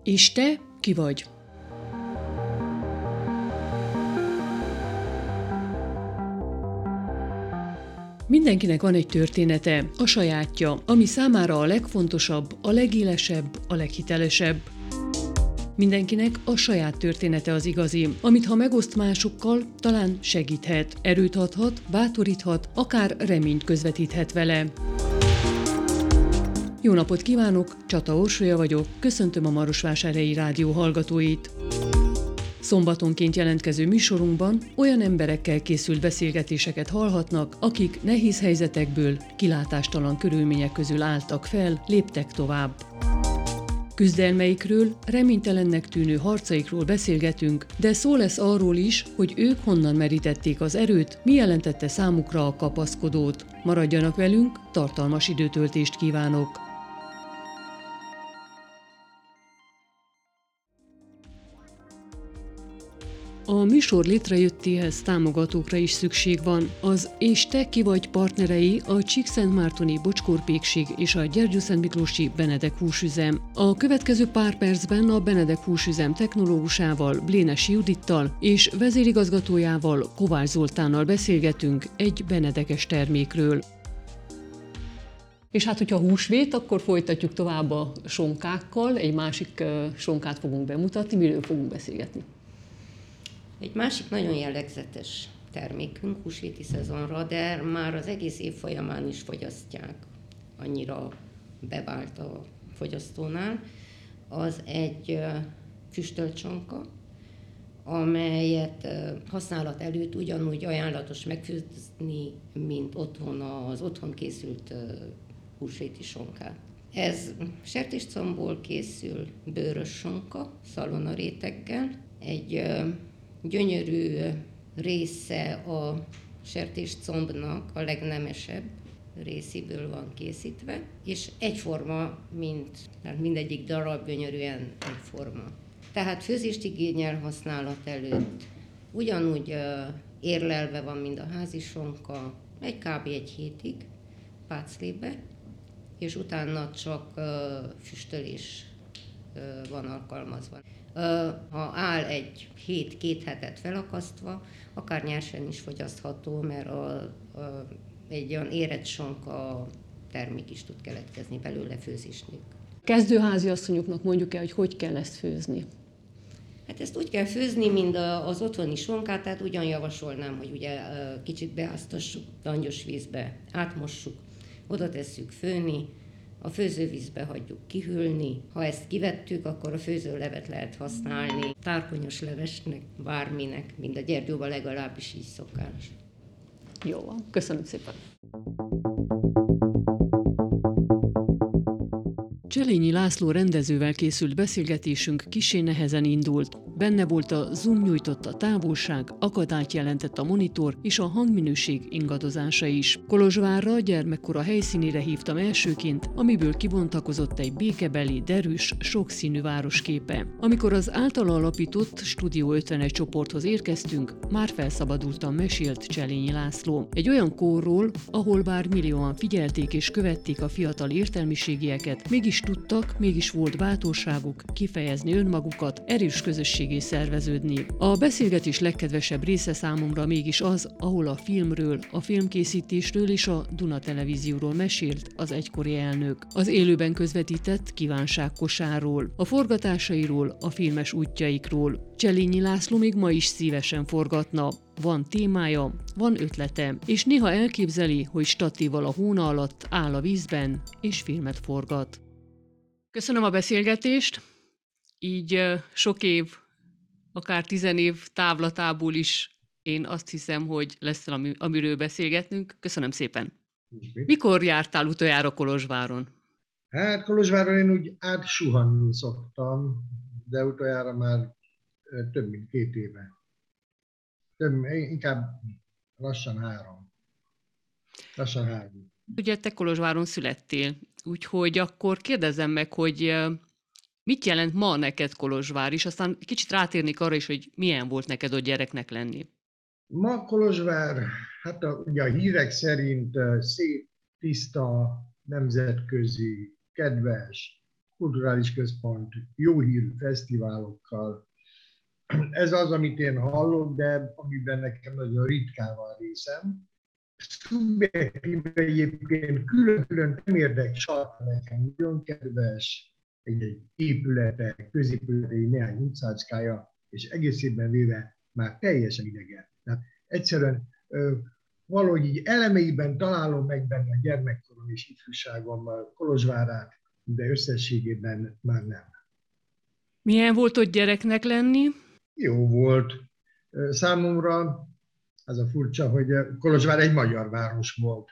És te ki vagy? Mindenkinek van egy története, a sajátja, ami számára a legfontosabb, a legélesebb, a leghitelesebb. Mindenkinek a saját története az igazi, amit ha megoszt másokkal, talán segíthet, erőt adhat, bátoríthat, akár reményt közvetíthet vele. Jó napot kívánok, Csata Orsolya vagyok, köszöntöm a Marosvásárhelyi Rádió hallgatóit. Szombatonként jelentkező műsorunkban olyan emberekkel készült beszélgetéseket hallhatnak, akik nehéz helyzetekből, kilátástalan körülmények közül álltak fel, léptek tovább. Küzdelmeikről, reménytelennek tűnő harcaikról beszélgetünk, de szó lesz arról is, hogy ők honnan merítették az erőt, mi jelentette számukra a kapaszkodót. Maradjanak velünk, tartalmas időtöltést kívánok! A műsor létrejöttéhez támogatókra is szükség van. Az És te ki vagy partnerei a Csíkszentmártoni Bocskor-pékség és a Gyergyószentmiklósi Benedek húsüzem. A következő pár percben a Benedek húsüzem technológusával, Blénesi Judittal és vezérigazgatójával, Kovács Zoltánnal beszélgetünk egy benedekes termékről. És hát, hogyha húsvét, akkor folytatjuk tovább a sonkákkal. Egy másik sonkát fogunk bemutatni, miről fogunk beszélgetni. Egy másik nagyon jellegzetes termékünk húsvéti szezonra, de már az egész év folyamán is fogyasztják, annyira bevált a fogyasztónál, az egy füstölt sonka, amelyet használat előtt ugyanúgy ajánlatos megfőzni, mint otthon az otthon készült húsvéti sonkát. Ez sertéscombból készül, bőrös sonka, szalonaréteggel, egy gyönyörű része a sertéscombnak, a legnemesebb részéből van készítve, és egyforma, tehát mindegyik darab gyönyörűen egyforma. Tehát főzést igényel használat előtt, ugyanúgy érlelve van, mint a házi sonka, kb. egy hétig páclébe, és utána csak füstölés van alkalmazva. Ha áll egy hét, 2 hetet felakasztva, akár nyersen is fogyasztható, mert egy olyan érett sonka termék is tud keletkezni belőle főzésnél. Kezdőházi asszonyoknak mondjuk el, hogy kell ezt főzni? Hát ezt úgy kell főzni, mint az otthoni sonkát, tehát ugyan javasolnám, hogy ugye kicsit beáztassuk langyos vízbe, átmossuk, oda tesszük főni, a főzővízbe hagyjuk kihűlni. Ha ezt kivettük, akkor a főzőlevet lehet használni. Tárkonyos levesnek, bárminek, mind a Gyergyóban legalábbis így szokás. Jó van, köszönöm szépen. Cselényi László rendezővel készült beszélgetésünk kissé nehezen indult. Benne volt a zoom nyújtotta távolság, akadályt jelentett a monitor és a hangminőség ingadozása is. Kolozsvárra gyermekkora helyszínére hívtam elsőként, amiből kibontakozott egy békebeli, derűs, sokszínű városképe. Amikor az általa alapított Stúdió 51 csoporthoz érkeztünk, már felszabadultan mesélt Cselényi László. Egy olyan korról, ahol bár millióan figyelték és követték a fiatal értelmiségieket, mégis tudtak, mégis volt bátorságuk kifejezni önmagukat, erős közösségé szerveződni. A beszélgetés legkedvesebb része számomra mégis az, ahol a filmről, a filmkészítésről és a Duna Televízióról mesélt az egykori elnök. Az élőben közvetített kívánságkosáról, a forgatásairól, a filmes útjaikról. Cselényi László még ma is szívesen forgatna. Van témája, van ötlete, és néha elképzeli, hogy statívval a hóna alatt áll a vízben, és filmet forgat. Köszönöm a beszélgetést, így sok év, akár 10 év távlatából is én azt hiszem, hogy lesz, amiről beszélgetnünk. Köszönöm szépen. Mikor jártál utoljára Kolozsváron? Hát Kolozsváron én úgy átsuhanni szoktam, de utoljára már több mint 2 éve. Inkább lassan 3. Lassan 3. Ugye te Kolozsváron születtél, úgyhogy akkor kérdezzem meg, hogy mit jelent ma neked Kolozsvár, és aztán kicsit rátérnék arra is, hogy milyen volt neked ott gyereknek lenni. Ma Kolozsvár, hát ugye a hírek szerint szép, tiszta, nemzetközi, kedves, kulturális központ, jó hírű fesztiválokkal. Ez az, amit én hallok, de amiben nekem nagyon ritkán van részem. Szubjektíve egyébként külön-külön nem érdek sarka nekem, nagyon kedves, egy épülete, középülete, néhány utcácskája, és egészében véve már teljesen idegen. Tehát egyszerűen valahogy így elemeiben találom meg benne a gyermekkorom és ifjúságom Kolozsvárát, de összességében már nem. Milyen volt ott gyereknek lenni? Jó volt. Számomra az a furcsa, hogy Kolozsvár egy magyar város volt.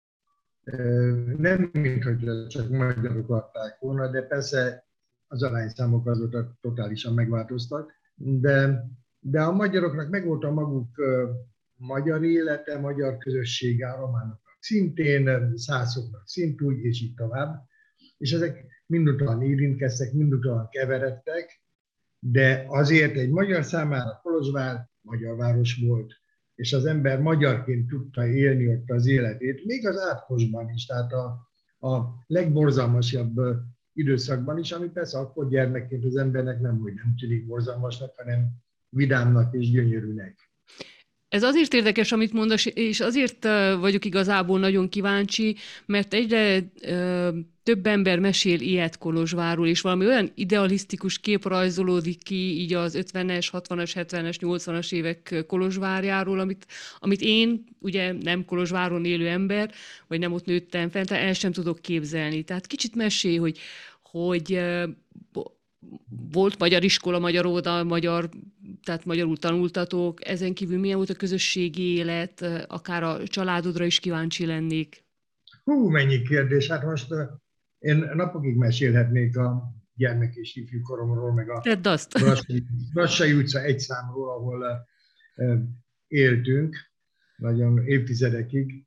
Nem, minthogy csak magyarok adták volna, de persze az arányszámok azóta totálisan megváltoztak. De a magyaroknak megvolt a maguk magyar élete, magyar közössége, a románoknak szintén, szászoknak szintúgy, és így tovább. És ezek mindutalan érintkeztek, mindutalan keveredtek, de azért egy magyar számára Kolozsvár magyar város volt, és az ember magyarként tudta élni ott az életét, még az átkosban is, tehát a legborzalmasabb időszakban is, ami persze akkor gyermekként az embernek nem tűnik borzalmasnak, hanem vidámnak és gyönyörűnek. Ez azért érdekes, amit mondasz, és azért vagyok igazából nagyon kíváncsi, mert egyre több ember mesél ilyet Kolozsvárról, és valami olyan idealisztikus kép rajzolódik ki így az 50-es, 60-as, 70-es, 80-as évek Kolozsvárjáról, amit én, ugye nem Kolozsváron élő ember, vagy nem ott nőttem fent, el sem tudok képzelni. Tehát kicsit mesélj, hogy volt magyar iskola, magyar óvoda, tehát magyarul tanultatok, ezen kívül milyen volt a közösségi élet, akár a családodra is kíváncsi lennék. Hú, mennyi kérdés! Hát most én napokig mesélhetnék a gyermek és ifjú koromról, meg a Brassai utca 1 számról, ahol éltünk, nagyon évtizedekig.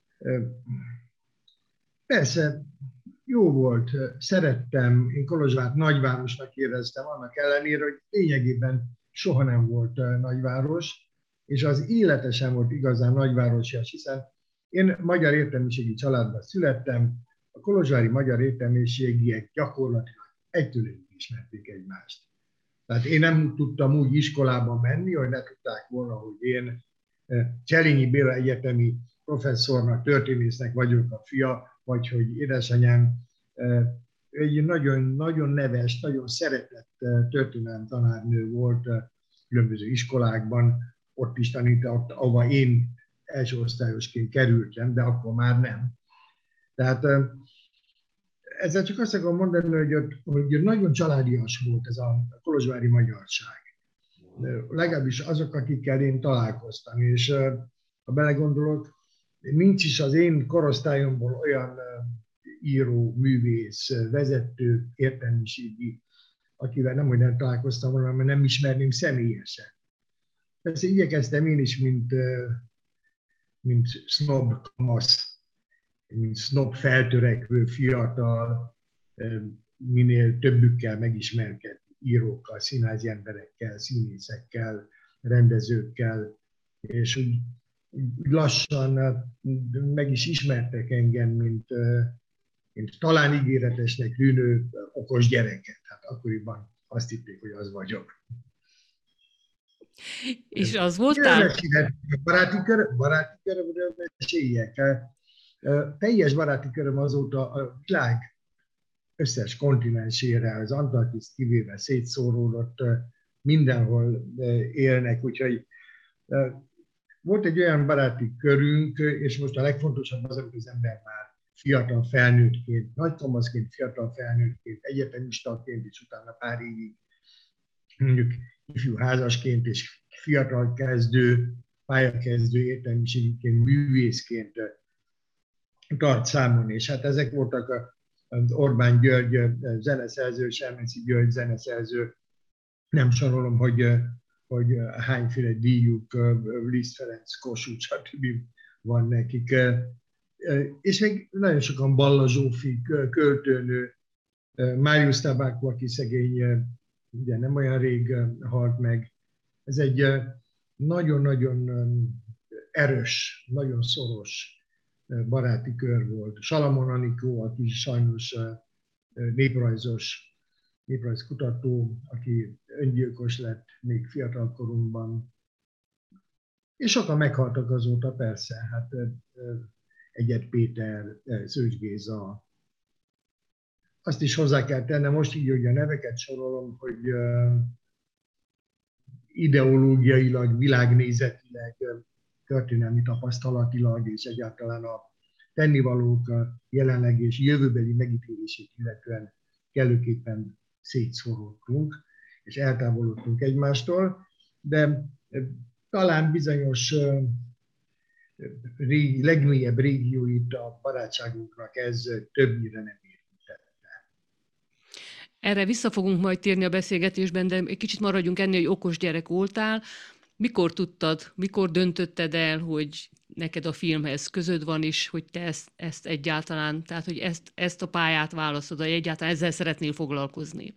Persze, jó volt, szerettem, én Kolozsvárt nagyvárosnak éreztem, annak ellenére, hogy lényegében soha nem volt nagyváros, és az élete sem volt igazán nagyvárosias, hiszen én magyar értelmiségi családban születtem, a kolozsvári magyar értelmiségiek gyakorlatilag egytől egyig ismerték egymást. Tehát én nem tudtam úgy iskolába menni, hogy ne tudták volna, hogy én Cselényi Béla egyetemi professzornak, történésznek vagyok a fia, vagy hogy édesanyám egy nagyon neves, nagyon szeretett történelem tanárnő volt különböző iskolákban, ott is tanított, ahova én első osztályosként kerültem, de akkor már nem. Tehát ezzel csak azt akarom mondani, hogy nagyon családias volt ez a kolozsvári magyarság. Legalábbis azok, akikkel én találkoztam, és ha belegondolok, nincs is az én korosztályomból olyan író, művész, vezető, értelmiségi, akivel nem találkoztam volna, mert nem ismerném személyesen. Persze igyekeztem én is, mint sznob kamasz, mint sznob feltörekvő fiatal, minél többükkel megismerkedni, írókkal, színházi emberekkel, színészekkel, rendezőkkel, és úgy lassan meg is ismertek engem, mint talán ígéretesnek tűnő okos gyereket. Hát akkoriban azt hitték, hogy az vagyok. És az voltál? Baráti körömről meséljek. Teljes baráti köröm azóta a világ összes kontinensére, az Antarktiszt kivéve szétszóródott, mindenhol élnek, úgyhogy volt egy olyan baráti körünk, és most a legfontosabb az, hogy az ember már fiatal felnőttként, nagykamaszként, fiatal felnőttként, egyetemistaként, és utána pár évig mondjuk ifjú házasként és fiatal kezdő, pályakezdő értelmiségiként, művészként tart számon. És hát ezek voltak az Orbán György zeneszerző, Selmeci György zeneszerző, nem sorolom, hogy hányféle díjuk, Liszt Ferenc, Kossuth, stb. Van nekik. És még nagyon sokan Balla Zsófi költőnő, Máriusz Tabákó, aki szegény, ugye nem olyan rég halt meg. Ez egy nagyon-nagyon erős, nagyon szoros baráti kör volt. Salamon Anikó, aki sajnos néprajzkutató, aki öngyilkos lett még fiatal korunkban. És sokan meghaltak azóta, persze, hát Egyed Péter, Szőcs Géza. Azt is hozzá kell tennem, most így, hogy a neveket sorolom, hogy ideológiailag, világnézetileg, történelmi tapasztalatilag és egyáltalán a tennivalók jelenleg és jövőbeli megítélését illetően kellőképpen szétszóródtunk, és eltávolodtunk egymástól, de talán bizonyos legmélyebb régióit a barátságunknak ez többnyire nem érintette. Erre vissza fogunk majd térni a beszélgetésben, de egy kicsit maradjunk ennél, hogy okos gyerek voltál. Mikor tudtad, mikor döntötted el, hogy neked a filmhez közöd van is, hogy te ezt egyáltalán, tehát hogy ezt a pályát választod, hogy egyáltalán ezzel szeretnél foglalkozni?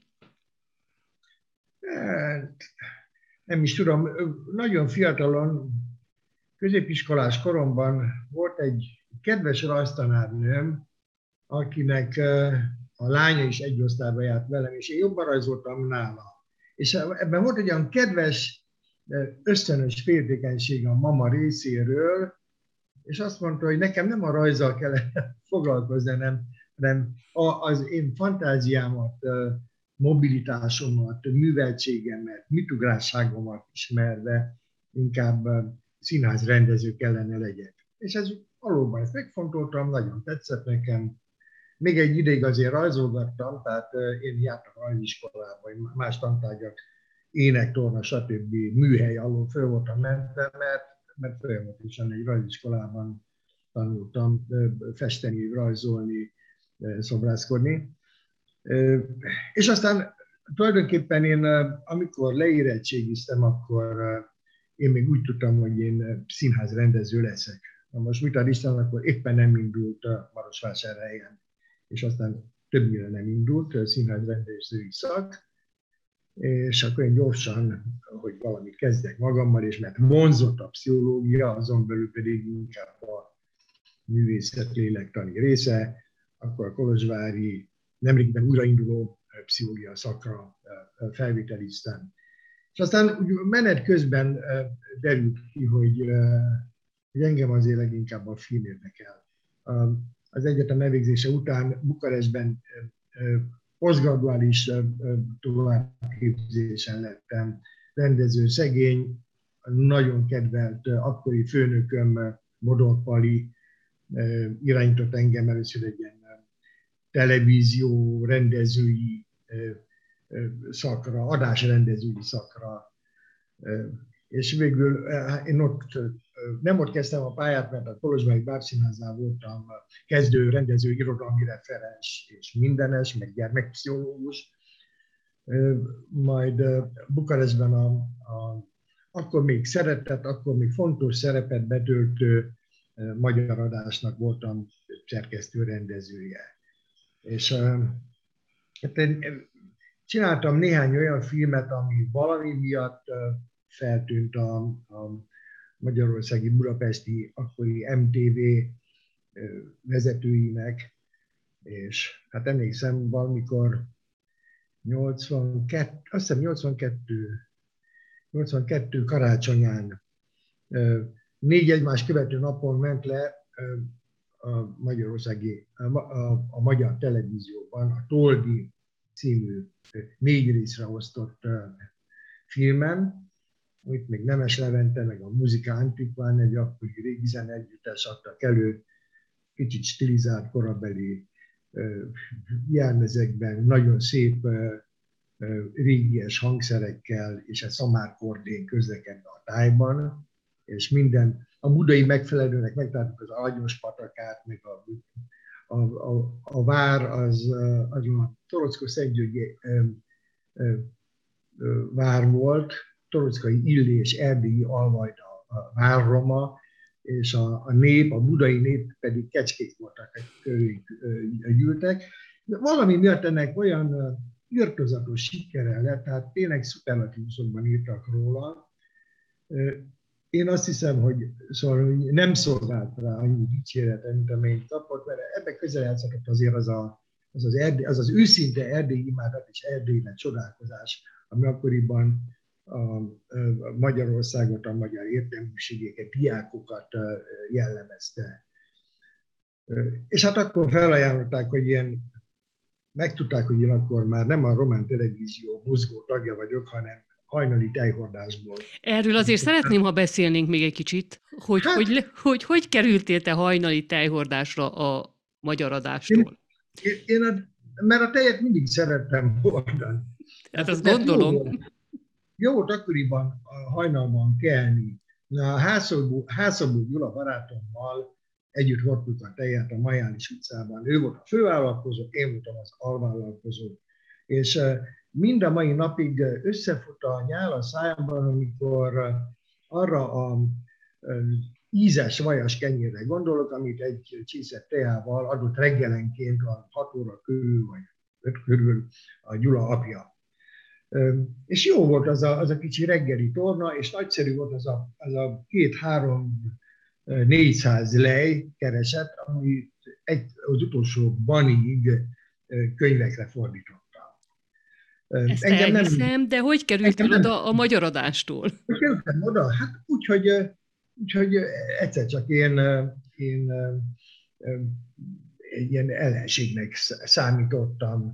Nem is tudom, nagyon fiatalon, középiskolás koromban volt egy kedves rajztanárnőm, akinek a lánya is egy osztályba járt velem, és én jobban rajzoltam nála. És ebben volt egy olyan kedves, ösztönös féltékenység a mama részéről, és azt mondta, hogy nekem nem a rajzzal kell foglalkozni, hanem az én fantáziámat, mobilitásomat, műveltségemet, mitugrásságomat ismerve inkább színházrendező kellene legyek. És ez valóban ezt megfontoltam, nagyon tetszett nekem. Még egy ideig azért rajzolgattam, tehát én jártam rajziskolába, más tantárgyak, ének, torna, stb. Műhely alól föl voltam mentve, mert folyamatosan egy rajziskolában tanultam festeni, rajzolni, szobrászkodni. És aztán tulajdonképpen én, amikor leérettségiztem, akkor én még úgy tudtam, hogy én színházrendező leszek. Na most mit ad Isten, akkor éppen nem indult a Marosvásárhelyen, és aztán többnyire nem indult színházrendezői szak, és akkor én gyorsan, hogy valamit kezdek magammal, és mert vonzott a pszichológia, azon belül pedig inkább a művészet-lélektani része, akkor a kolozsvári, nemrégiben újrainduló pszichológia szakra felvételiztem. És aztán úgy menet közben derült ki, hogy engem azért leginkább a film érdekel. Az egyetem elvégzése után Bukarestben posztgraduális továbbképzésen lettem rendező, szegény, nagyon kedvelt akkori főnököm, Bodor Pali irányított engem először egy ilyen televízió rendezői szakra, adásrendezői szakra, és végül én nem ott kezdtem a pályát, mert a Kolozsvári Bábszínháznál voltam kezdő rendező, irodalmi referens és mindenes, meg gyermekpszichológus. Majd Bukarestben akkor még szeretett, akkor még fontos szerepet betöltő magyar adásnak voltam szerkesztő rendezője. És hát én csináltam néhány olyan filmet, ami valami miatt feltűnt a magyarországi, budapesti, akkori MTV vezetőinek, és hát emlékszem, valamikor 82 karácsonyán 4 egymás követő napon ment le a magyar televízióban a Toldi című 4 részre osztott filmen, itt még Nemes Levente, meg a Muzika Antiquán, egy akkori régi zeneegyüttes adtak elő, kicsit stilizált korabeli jelmezekben, nagyon szép régies hangszerekkel, és egy szamárkordén közlekedve a tájban, és minden, a budai megfelelőnek megtaláltuk az Agyos-patakát, meg a vár, az a Toroczko-Szentgyörgyi vár volt, Torockai Illés, erdélyi Alvajda a várroma, és a nép, a budai nép pedig kecskék voltak, akik gyűltek. De valami miatt ennek olyan irtozatos sikere lett, tehát tényleg szuperlatívuszokban írtak róla. Én azt hiszem, hogy szóval nem szolgált rá annyi dicséretet, mint amennyit kapott, mert ebben közel játszhatott azért az a az az őszinte erdélyi imádat és erdélyben csodálkozás, ami akkoriban a Magyarországot, a magyar értelmiségeket, diákokat jellemezte. És hát akkor felajánlották, hogy megtudták, hogy én akkor már nem a Román Televízió mozgó tagja vagyok, hanem hajnali tejhordásból. Erről azért szeretném, ha beszélnénk még egy kicsit, hogy kerültél te hajnali tejhordásra a magyar adástól? Mert a tejet mindig szerettem hordani. Hát azt gondolom. Jó volt akkoriban hajnalban kelni. A Hászabó Gyula barátommal együtt hordtuk a tejet a Majális utcában. Ő volt a fővállalkozó, én voltam az alvállalkozó. És mind a mai napig összefut a nyál a szájamban, amikor arra a ízes, vajas kenyérre gondolok, amit egy csésze teával adott reggelenként a 6 óra körül, vagy 5 körül a Gyula apja. És jó volt az a kicsi reggeli torna, és nagyszerű volt az a 2-3-400 lej keresett, amit az utolsó banig könyvekre fordítottam. Ezt elhiszem, de hogy kerültél oda a magyar adástól? Kerültem oda? Hát úgyhogy egyszer csak én egy ilyen ellenségnek számítottam.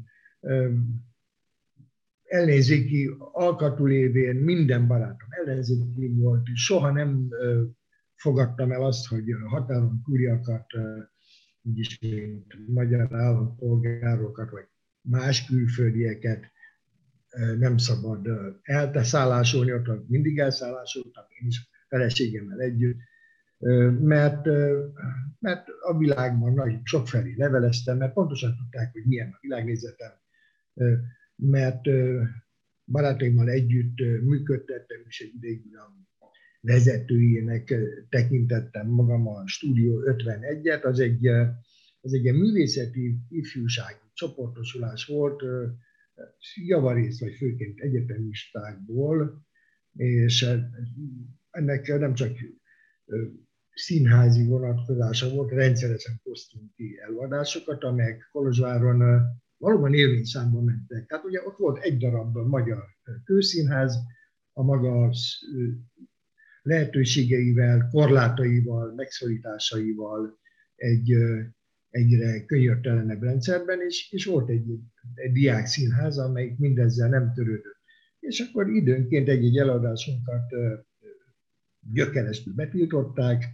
Ellenzéki alkatú lévén minden barátom ellenzéki volt, és soha nem fogadtam el azt, hogy határon túliakat, úgyis mint magyar állampolgárokat, vagy más külföldieket nem szabad elszállásolni, ott mindig elszállásoltam, én is feleségemmel együtt, mert a világban nagy sokfelé leveleztem, mert pontosan tudták, hogy milyen a világnézetem, mert barátaimmal együtt működtettem, és egy ideig a vezetőjének tekintettem magam a Stúdió 51-et, az egy ilyen művészeti ifjúsági csoportosulás volt, javarészt vagy főként egyetemistákból, és ennek nem csak színházi vonatkozása volt, rendszeresen hoztunk ki előadásokat, amelyek Kolozsváron valóban élményszámban mentek. Tehát ugye ott volt egy darab magyar kőszínház, a maga lehetőségeivel, korlátaival, megszorításaival egyre könyörtelenebb rendszerben, és volt egy diák színház, amelyik mindezzel nem törődött. És akkor időnként egy előadásunkat gyökeresztül betiltották,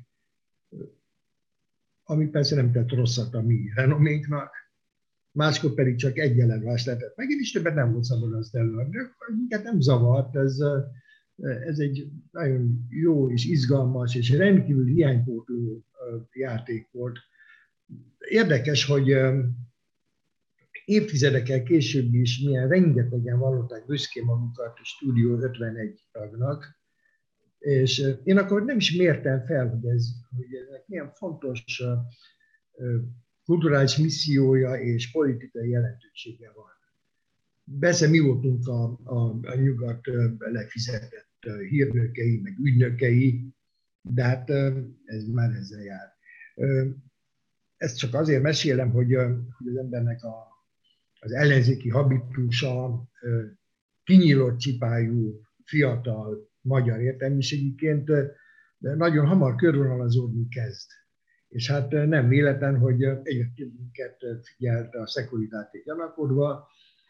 ami persze nem tett rosszat a mi renoménknak, máskor pedig csak egy előadást lehetett megint, és többet nem volt szabad azt előadni. Minket nem zavart, ez egy nagyon jó és izgalmas és rendkívül hiánypótló játék volt. Érdekes, hogy évtizedekkel később is milyen rengetegen vallották büszkén magukat a Stúdió 51 tagnak, és én akkor nem is mértem fel, hogy ennek milyen fontos kulturális missziója és politikai jelentősége van. Persze mi voltunk a nyugat lefizetett hírnökei, meg ügynökei, de hát ez már ezzel jár. Ezt csak azért mesélem, hogy az embernek az ellenzéki habitusa kinyílott csipájú, fiatal magyar értelmiségiként de nagyon hamar körvonalazódni kezd. És hát nem véletlen, hogy egyre több minket figyelt a Securitate gyanakodva,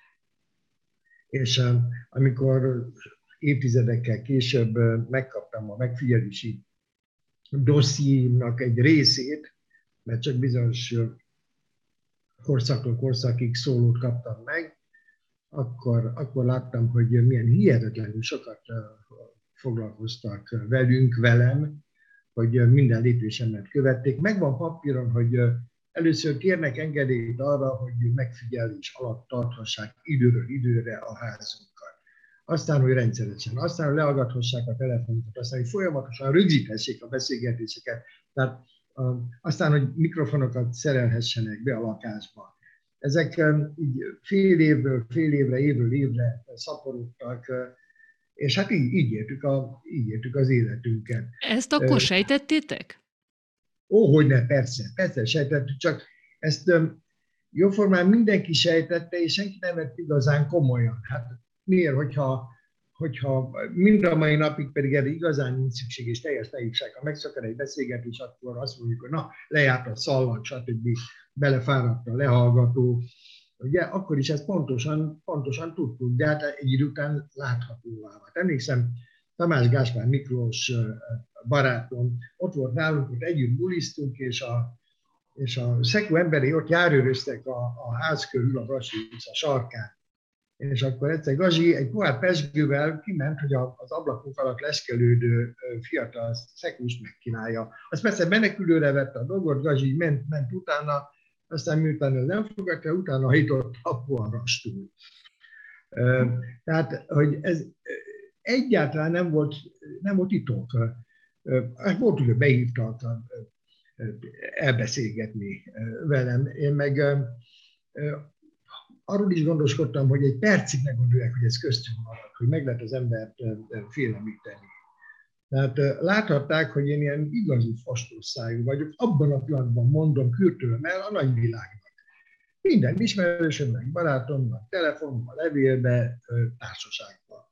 és amikor évtizedekkel később megkaptam a megfigyelési dossziémnak egy részét, mert csak bizonyos korszakról korszakig szólót kaptam meg, akkor láttam, hogy milyen hihetetlenül sokat foglalkoztak velem, hogy minden lépésemet követték. Megvan papíron, hogy először kérnek engedélyt arra, hogy megfigyelés alatt tarthassák időről időre a házunkat. Aztán, hogy rendszeresen, aztán, hogy lehallgathassák a telefonokat, aztán, hogy folyamatosan rögzíthessék a beszélgetéseket, tehát aztán, hogy mikrofonokat szerelhessenek be a lakásba. Ezek így fél évre, évről évre szaporodtak, és hát így éltük az életünket. Ezt akkor sejtettétek? Hogyne, persze sejtettük, csak ezt jóformán mindenki sejtette, és senki nem vett igazán komolyan. Hát miért, hogyha mind a mai napig pedig erre igazán nincs szükség, és teljes naivság, ha megszakad egy beszélgetés, akkor azt mondjuk, hogy na, lejárt a szallag, stb. Belefáradt a lehallgató. Ugye, akkor is ezt pontosan tudtuk, de hát egy idő után láthatóvá vált. Emlékszem, Tamás Gáspár Miklós barátom, ott volt nálunk, ott együtt bulisztunk, és a szekú emberi ott járőröztek a ház körül, a Brasi utca sarkán. És akkor egyszer Gazi egy pohár pezsgővel kiment, hogy az ablakunk alatt leszkelődő fiatal szekust megkínálja. Azt persze menekülőre vette a dolgot, Gazi ment utána, aztán miután ez nem fogadta, utána hajtott a poharastul. Tehát, hogy ez egyáltalán nem volt titok. Volt, hogy behívtak elbeszélgetni velem. Én meg arról is gondoskodtam, hogy egy percig ne gondolják, hogy ez köztünk marad, hogy meg lehet az embert félemlíteni. Tehát láthatták, hogy én ilyen igazi fastószájú vagyok, abban a pillanatban mondom, kürtölöm el a nagyvilágnak. Minden ismerősömnek, barátomnak, telefonban, levélbe, társaságban.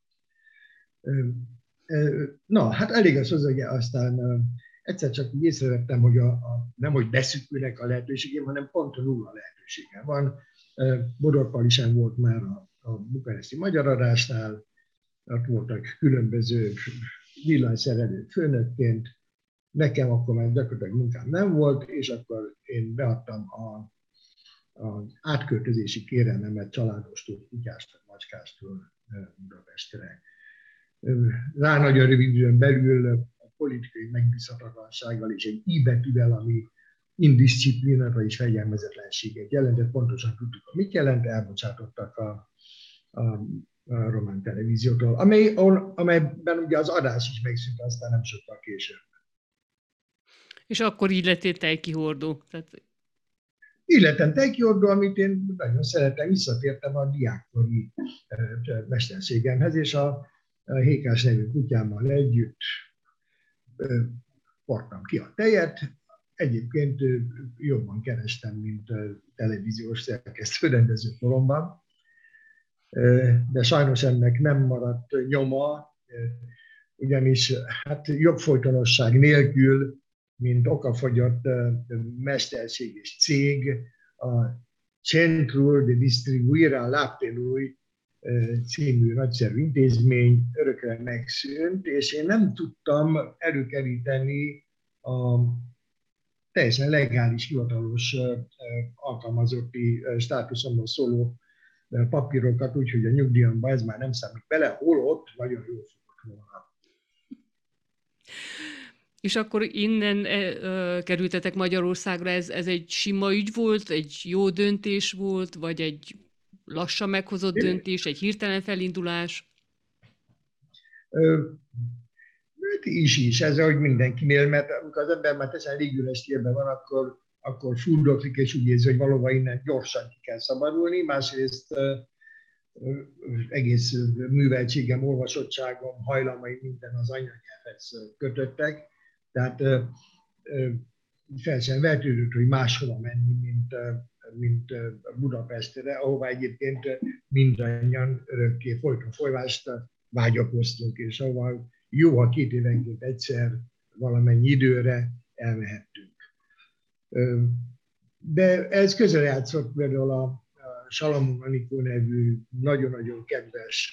Na, hát elég az hozzá, hogy aztán egyszer csak úgy észrevettem, hogy nem hogy beszűkülnek a lehetőségem, hanem pont a nulla lehetőségem van. Bodor Pali sem volt már a bukaresti magyar adásnál, ott voltak különböző villanyszerelő főnökként, nekem akkor már gyakorlatilag munkám nem volt, és akkor én beadtam az átköltözési kérelmemet családostól, kutyástól, macskástól Budapestre. Rá nagyon rövid időn belül a politikai megbízhatatlansággal és egy I betűvel, ami indisciplinát és fegyelmezetlenséget jelentett, pontosan tudtuk, hogy mit jelent, elbocsátottak a román televíziótól, amelyben ugye az adás is megszűnt, aztán nem sokkal később. És akkor így lettél tejkihordó. Így lettem tejkihordó, amit én nagyon szeretem, visszatértem a diákkori mesterségemhez, és a Hékás nevű kutyámmal együtt vartam ki a tejet. Egyébként jobban kerestem, mint televíziós szerkesztő rendező koromban, de sajnos ennek nem maradt nyoma, ugyanis hát jogfolytonosság nélkül, mint okafogyott mesterség és cég, a Centrul de Distribuire a Laptelui című nagyszerű intézmény örökre megszűnt, és én nem tudtam előkeríteni a teljesen legális, hivatalos alkalmazotti státuszomban szóló papírokat, úgyhogy a nyugdíjamban ez már nem számít bele, holott nagyon jól fogott volna. És akkor innen kerültetek Magyarországra, ez egy sima ügy volt, egy jó döntés volt, vagy egy lassan meghozott döntés, egy hirtelen felindulás? Is, ez ahogy mindenkinél, mert amikor az ember már teljesen légüres térben van, akkor fuldoklik, és úgy érzi, hogy valóban innen gyorsan ki kell szabadulni. Másrészt egész műveltségem, olvasottságom, hajlamai minden az anyanyelvhez kötöttek. Tehát fel sem vetődött, hogy máshova menni, mint Budapestre, ahová egyébként mindannyian örökké folyton folyvást vágyakoztunk, és ahova jó, ha 2 évenként egyszer valamennyi időre elmehettünk. De ez közel játszott például a Salamon Anikó nevű nagyon-nagyon kedves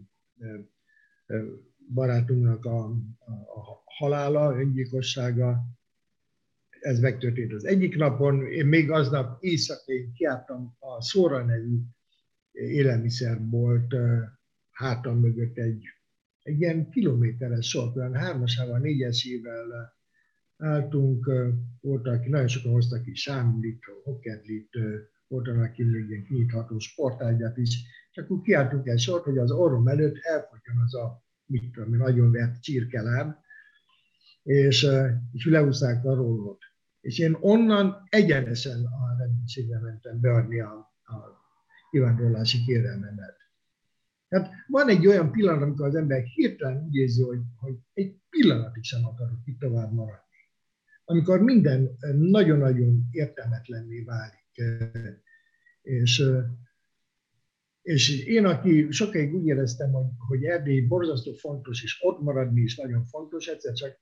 barátunknak a halála, öngyilkossága. Ez megtörtént az egyik napon. Én még aznap éjszakén kiálltam a Szóra nevű élelmiszerbolt hátam mögött egy ilyen kilométeres sort, olyan 3-asával, 4-esével álltunk, voltak, nagyon sokan hoztak ki sámlit, hokedlit, voltak, aki még ilyen kinyitható sportágyat is, és akkor kiálltunk egy sort, hogy az orrom előtt elfogyjon az a, mit tudom, nagyon vert csirkeláb, és lehúzták a rollot. És én onnan egyenesen a rendőrségre mentem beadni a kivándorlási kérelmemet. Tehát van egy olyan pillanat, amikor az ember hirtelen úgy érzi, hogy egy pillanatig sem akarok itt tovább maradni. Amikor minden nagyon-nagyon értelmetlenné válik. És én, aki sokáig úgy éreztem, hogy Erdély borzasztó fontos, és ott maradni is nagyon fontos, egyszer csak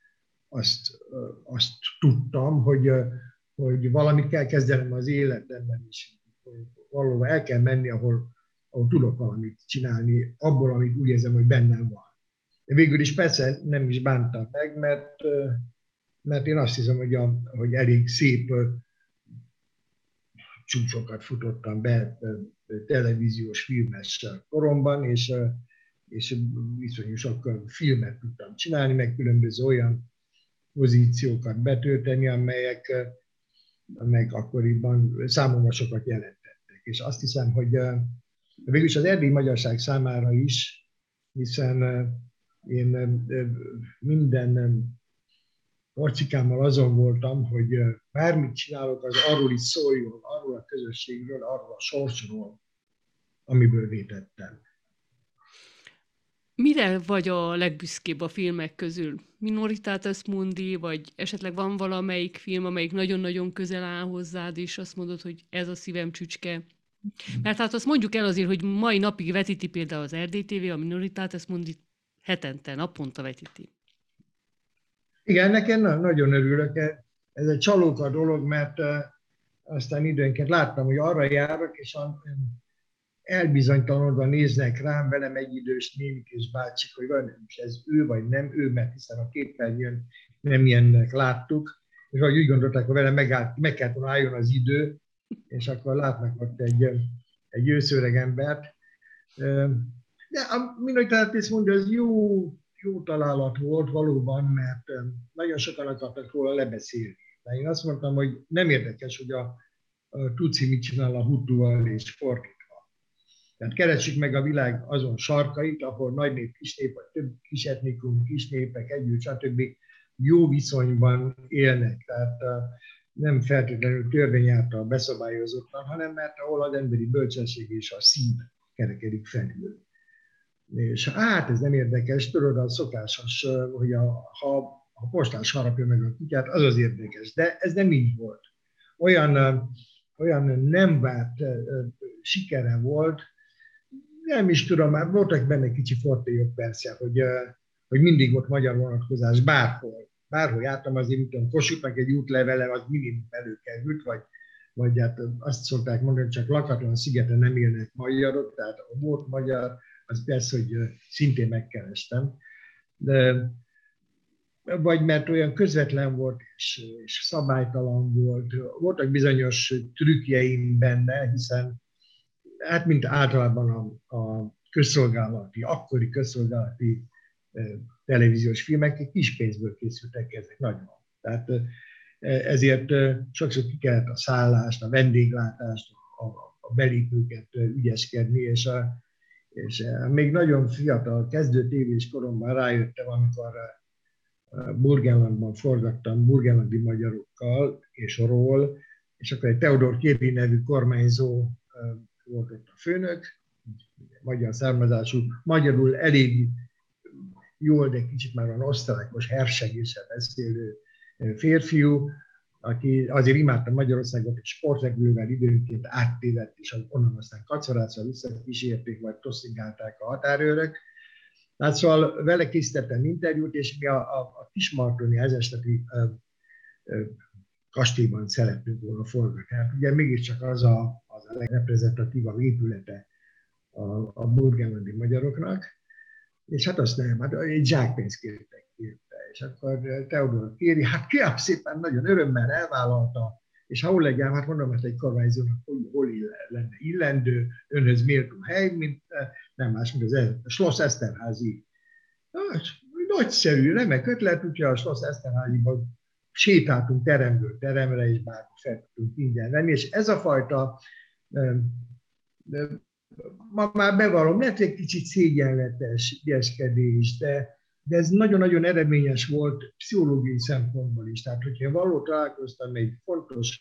azt tudtam, hogy valamit kell kezdenem az életemben is. Valahol el kell menni, ahol tudok valamit csinálni, abból, amit úgy érzem, hogy bennem van. De végül is persze nem is bántam meg, mert én azt hiszem, hogy elég szép csúcsokat futottam be televíziós filmes koromban, és viszonylag sok filmet tudtam csinálni, meg különböző olyan pozíciókat betölteni, amelyek akkoriban számomra sokat jelentettek. És azt hiszem, hogy végülis az erdélyi magyarság számára is, hiszen én minden orcikámmal azon voltam, hogy bármit csinálok, az arról is szóljon, arról a közösségről, arról a sorsról, amiből vétettem. Mire vagy a legbüszkébb a filmek közül? Minoritatis Mundi, vagy esetleg van valamelyik film, amelyik nagyon-nagyon közel áll hozzád, és azt mondod, hogy ez a szívem csücske? Mert hát azt mondjuk el azért, hogy mai napig vetíti például az Erdély TV, a Minoritatis Mundi hetente, naponta vetíti. Igen, nekem nagyon örülök. Ez egy csalóka dolog, mert aztán időnként láttam, hogy arra járok, és elbizonytalanodva néznek rám velem egyidős nénik és bácsik, hogy van, ez ő vagy nem ő, mert hiszen a képernyőn nem ilyennek láttuk, és hogy úgy gondolták, hogy velem meg kellett volna álljon az idő, és akkor látnak ott egy őszöreg embert. De a Minoritatis Mundi az jó találat volt valóban, mert nagyon sokan akartak róla lebeszélni. De én azt mondtam, hogy nem érdekes, hogy a Tutsi mit csinál a Hutuval és fordítva. Tehát keressük meg a világ azon sarkait, ahol nagy nép, kis nép, vagy több kis etnikum, kis népek együtt, stb. Jó viszonyban élnek. Tehát nem feltétlenül törvény által beszabályozottan, hanem mert ahol az emberi bölcsesség és a szív kerekedik felül. És hát ez nem érdekes, tudod, a szokásos, hogy ha a postás harapja meg a kutyát, az érdekes. De ez nem így volt. Olyan nem várt sikere volt, nem is tudom, már voltak benne kicsi fortélyok persze, hogy mindig volt magyar vonatkozás bárhol. Bárhol jártam, azért, mint tudom, Kossuthnak egy útlevele, az minimum előkerült, vagy hát azt szokták mondani, hogy csak lakatlan szigeten nem élnek magyarok, tehát a volt magyar, az persze, hogy szintén megkerestem. De, vagy mert olyan közvetlen volt és szabálytalan volt. Voltak bizonyos trükkjeim benne, hiszen hát mint általában a közszolgálati, akkori közszolgálati televíziós filmek kis pénzből készültek ezek nagyon. Tehát ezért sokszor ki kellett a szállást, a vendéglátást, a belépőket ügyeskedni, és még nagyon fiatal, kezdő tévés koromban rájöttem, amikor Burgenlandban forgattam burgenlandi magyarokkal és ról, és akkor egy Teodor Kéri nevű kormányzó volt ott a főnök, magyar származású, magyarul elég jól, de kicsit már olyan osztalákos, hersegésen beszélő férfiú, aki azért imádta Magyarországot, és sportrepülővel időnként áttévedt, és onnan aztán kacaráccal visszakísérték, vagy tosszingálták a határőrök. Hát szóval vele készítettem interjút, és mi a Kismartoni ezesteti kastélyban szerettünk volna forgatni. Hát ugye mégiscsak az a legreprezentatívabb épülete a burgenlandi magyaroknak, és hát azt nem, hát egy zsákpénzt kértek érte, és akkor Teodor Kéri, hát kérem szépen, nagyon örömmel elvállalta, és ha hol legyen, hát mondom, hogy egy kormányzónak hol lenne illendő, önhöz méltó hely, mint nem más, mint a Schloss Esterházy. Nagyszerű, remek ötlet, úgyhogy a Schloss Esterházyban sétáltunk teremből teremre, és bármit fel tudtunk ingyen venni, és ez a fajta, ma már bevallom, lehet egy kicsit szégyenletes ügyeskedés, de ez nagyon-nagyon eredményes volt pszichológiai szempontból is. Tehát, hogyha való találkoztam egy fontos,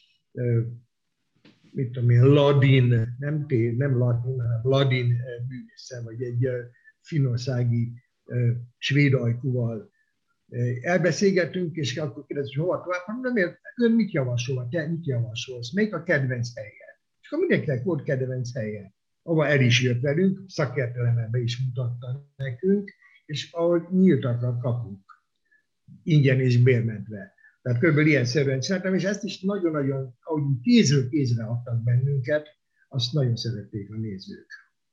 mit tudom én, ladin, nem latin, hanem ladin művésszel, vagy egy finnországi svéd ajkúval elbeszélgetünk, és akkor kérdezzük, hogy hova tovább, mondom, ön mit javasol, te mit javasolsz, melyik a kedvenc helye? És akkor mindenkinek volt kedvenc helye, ahol el is jött velünk, szakértelemben be is mutatta nekünk, és ahol nyíltak a kapuk, ingyen és bérmentve. Tehát körülbelül ilyen szerűen csináltam, és ezt is nagyon-nagyon, ahogy kézről kézre adtak bennünket, azt nagyon szerették a nézők.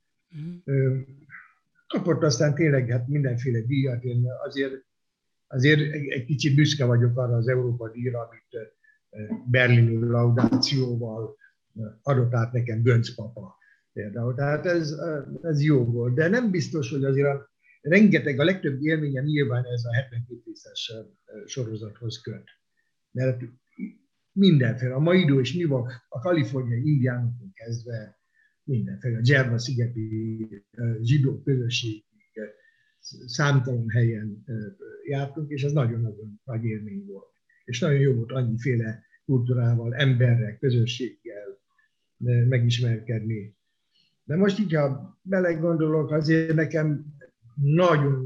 Kapott aztán tényleg hát mindenféle díjat, én azért egy kicsit büszke vagyok arra az Európa díjra, amit berlini laudációval adott át nekem Gönc papa például. Tehát ez jó volt, de nem biztos, hogy azért a legtöbb élményem nyilván ez a 72 részes sorozathoz köt. Mert mindenféle, a Maido és Nivak, a kaliforniai indiánokon kezdve, mindenféle, a Dzserba-szigeti zsidó közösségig számtalan helyen jártunk, és ez nagyon-nagyon nagy élmény volt. És nagyon jó volt annyiféle kultúrával, emberrel, közösséggel megismerkedni. De most így, ha belegondolok, azért nekem nagyon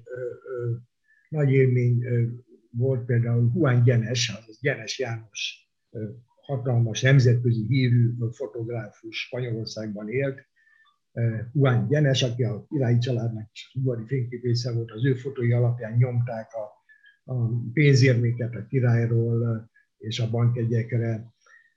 nagy élmény volt például Juan Gyenes, az Gyenes János, hatalmas nemzetközi hírű fotográfus, Spanyolországban élt. Juan Gyenes, aki a királyi családnak is az udvari fényképésze volt, az ő fotói alapján nyomták a pénzérméket a királyról és a bankjegyekre.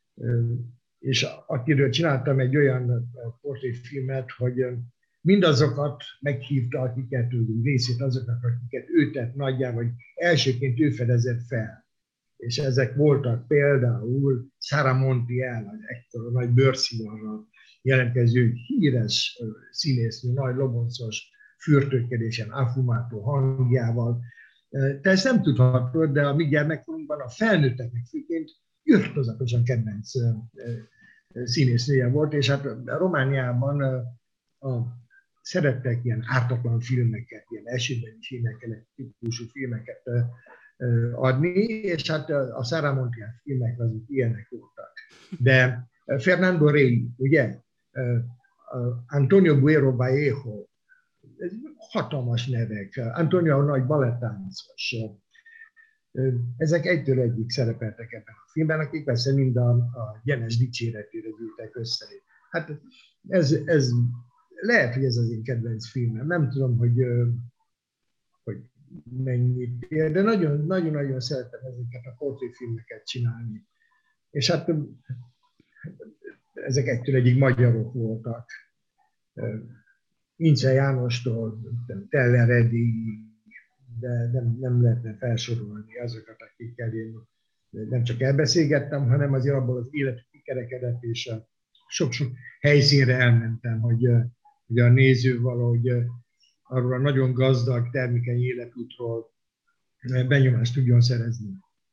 És akiről csináltam egy olyan portréfilmet, hogy mindazokat meghívta, akiket részét azoknak, akiket ő tett nagyjá, vagy elsőként ő fedezett fel. És ezek voltak például Sara Montiel, az ekkora nagy bőrszínarral jelentkező híres színésznő, nagy loboncos fürtökkedésen, affumátó hangjával. Te ezt nem tudhatod, de a mi gyermekkorunkban a felnőtteknek főként irtózatosan kedvenc színésznője volt, és hát Romániában szerettek ilyen ártatlan filmeket, ilyen elsőbeni filmeket, típusú filmeket adni, és hát a Sara Montiel filmek azok ilyenek voltak. De Fernando Rey, ugye, Antonio Buero Vallejo, hatalmas nevek, Antonio nagy balettáncos, ezek egytől egyik szerepeltek ebben a filmben, akik persze mind a Gyenes dicséretére gyűltek össze. Hát ez lehet, hogy ez az én kedvenc filmem. Nem tudom, hogy mennyit ér, de nagyon-nagyon szeretem ezeket a portréfilmeket csinálni. És hát ezek egytől egyik magyarok voltak. Incse Jánostól Teller Eddig, de nem lehetne felsorolni azokat, akikkel én nem csak elbeszélgettem, hanem azért abból az életük kikerekedett, és sok-sok helyszínre elmentem, hogy a néző valahogy arról a nagyon gazdag, termékeny életútról benyomást tudjon szerezni.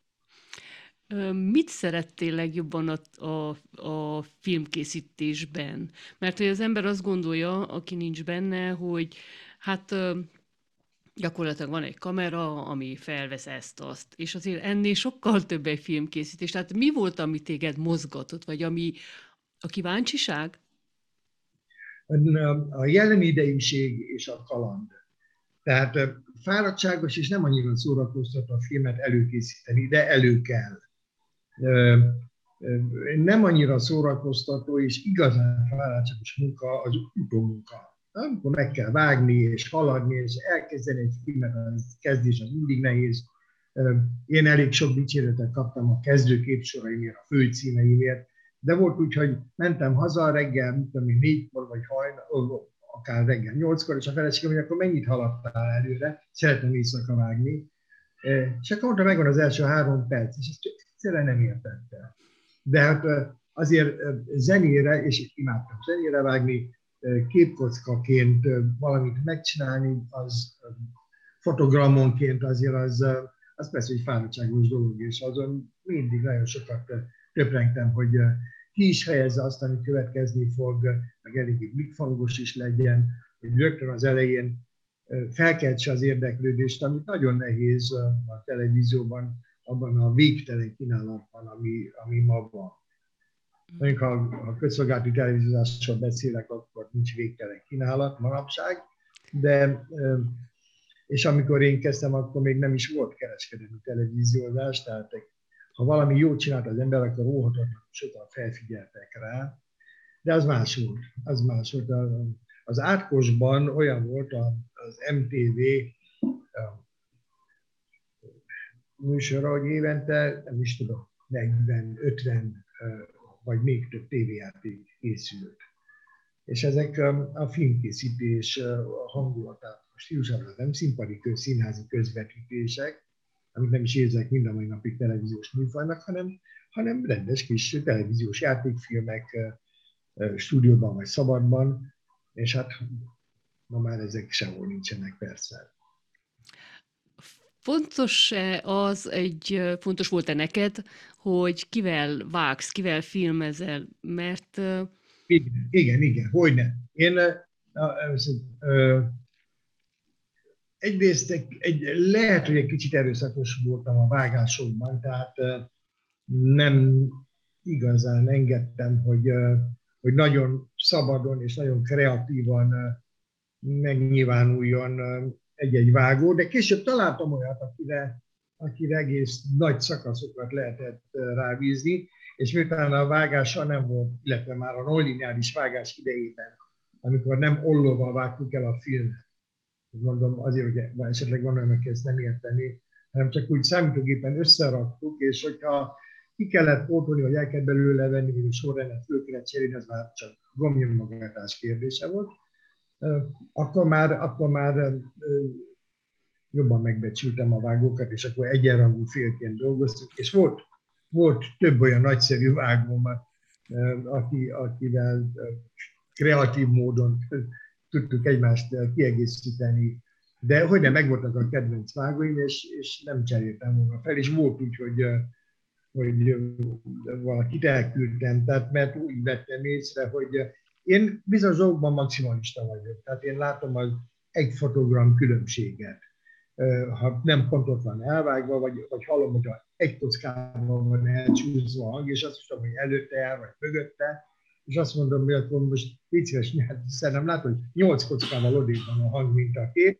Mit szerettél legjobban a filmkészítésben? Mert hogy az ember azt gondolja, aki nincs benne, hogy hát gyakorlatilag van egy kamera, ami felvesz ezt-azt, és azért ennél sokkal több egy filmkészítés. Tehát mi volt, ami téged mozgatott, vagy ami a kíváncsiság? A jelen idejűség és a kaland. Tehát fáradtságos és nem annyira szórakoztató a filmet előkészíteni, de elő kell. Nem annyira szórakoztató és igazán fáradtságos munka az utómunka. Amikor meg kell vágni és haladni, és elkezdeni egy filmet, az kezdés az mindig nehéz. Én elég sok dicséretet kaptam a kezdő képsoraimért, a főcímeimért, de volt úgy, hogy mentem haza reggel, mit tudom én, 4-kor vagy akár reggel 8-kor, és a feleségem, hogy akkor mennyit haladtál előre, szeretném éjszaka vágni. És akkor mondta, megvan az első 3 perc, és ezt egyszerűen nem értette. De hát azért zenére, és imádtam zenére vágni, képkockaként valamit megcsinálni, az fotogrammonként azért az persze egy fáradtságos dolog, és azon mindig nagyon sokat töprengtem, hogy ki is helyezze azt, ami következni fog, meg eléggé blikfangos is legyen, hogy rögtön az elején felkeltse az érdeklődést, amit nagyon nehéz a televízióban, abban a végtelen kínálatban, ami ma van. Ha a közszolgálati televíziózásról beszélek, akkor nincs végtelen kínálat manapság, de és amikor én kezdtem, akkor még nem is volt kereskedelmi televíziózás, tehát ha valami jót csinált az ember, akkor óhatatlanul sokan felfigyeltek rá. de az más volt. Az más volt. Az Átkosban olyan volt az MTV műsora, hogy évente, nem is tudom, 40, 50 vagy még több tévéjáték készült. És ezek a filmkészítés a hangulatát, a stílusában nem színpadi színházi közvetítések, amit nem is érzek mind a mai napig televíziós műfajnak, hanem rendes kis televíziós játékfilmek stúdióban vagy szabadban, és hát ma már ezek sehol nincsenek persze. Fontos volt-e neked, hogy kivel vágsz, kivel filmezel, mert... Igen, hogyne. Én egyrészt lehet, hogy egy kicsit erőszakos voltam a vágásokban, tehát nem igazán engedtem, hogy nagyon szabadon és nagyon kreatívan megnyilvánuljon egy-egy vágó, de később találtam olyat, akire egész nagy szakaszokat lehetett rábízni, és miután a vágása nem volt, illetve már a nonlineáris vágás idejében, amikor nem ollóval vágtuk el a filmet, mondom azért, hogy esetleg van olyan, aki ezt nem érteni, hanem csak úgy számítógépen összeraktuk, és hogyha ki kellett pótolni, vagy el kell belőle venni, vagy a sorrendet föl kellett cserélni, az már csak gomnyomogatás kérdése volt, akkor már jobban megbecsültem a vágókat, és akkor egyenrangú félként dolgoztuk, és volt több olyan nagyszerű vágóm, akivel kreatív módon tudtuk egymást kiegészíteni, de hogy nem, megvoltak a kedvenc vágóim, és nem cseréltem volna fel, és volt úgy, hogy valakit elküldtem, tehát mert úgy vettem észre, hogy én bizonyos dolgokban maximalista vagyok, tehát én látom az egy fotogram különbséget. Ha nem pont ott van elvágva, vagy hallom, hogy egy kockában van elcsúszva a hang, és azt mondom, hogy előtte el, vagy mögötte, és azt mondom, hogy akkor most légy szíves, szerintem látom, hogy 8 kockával odébb van a hang, mint a kép,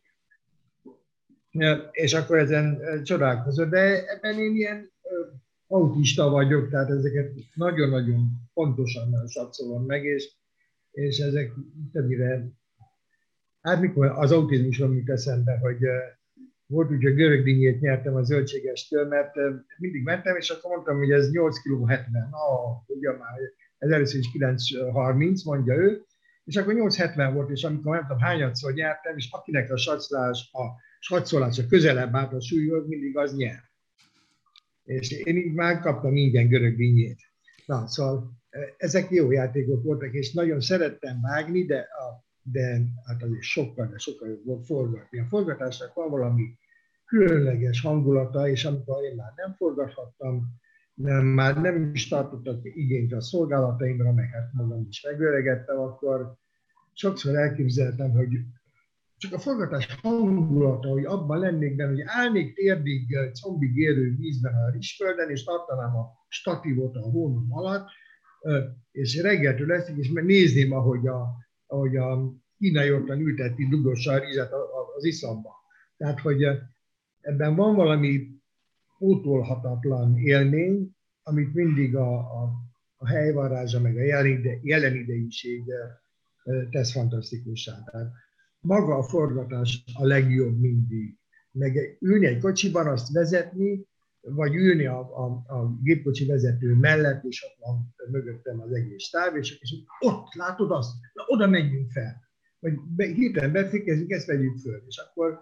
és akkor ezen csodálkozom, de ebben én ilyen autista vagyok, tehát ezeket nagyon-nagyon pontosan satszolom meg, és ezek többire, hát mikor az autizmusról jut eszembe, hogy volt úgy, hogy görögdínyét nyertem a zöldségestől, mert mindig mentem, és akkor mondtam, hogy ez 8 kg 70, ugye már, ez először is 9,30, mondja ő, és akkor 8,70 volt, és amikor nem tudom hányadszor nyertem, és akinek a satszólása közelebb állt a súlyhoz, mindig az nyer. És én így már kaptam ingyen görögdínyét. Na, szóval ezek jó játékok voltak, és nagyon szerettem vágni, de hát azért sokkal jobb volt forgatni. A forgatásnak van valami különleges hangulata, és amikor én már nem forgathattam, már nem is tartottak igényt a szolgálataimra, meg hát magam is megöregettem, akkor sokszor elképzeltem, hogy csak a forgatás hangulata, hogy abban lennék benne, hogy állnék térdig combig érő vízben a rizsföldön, és tartanám a statívot a hónom alatt, és reggeltől eszik, és nézném, ahogy a kínai ottan ülteti dugdossa a rizset az iszamba. Tehát, hogy ebben van valami pótolhatatlan élmény, amit mindig a helyvarázsa, meg a jelen idejűség tesz fantasztikussá. Tehát maga a forgatás a legjobb mindig. Meg ülni egy kocsiban, azt vezetni, vagy ülni a gépkocsi vezető mellett, és ott van mögöttem az egész táv, és ott látod azt, na, oda menjünk fel. Vagy hirtelen befékezzük, ezt vegyük föl. És akkor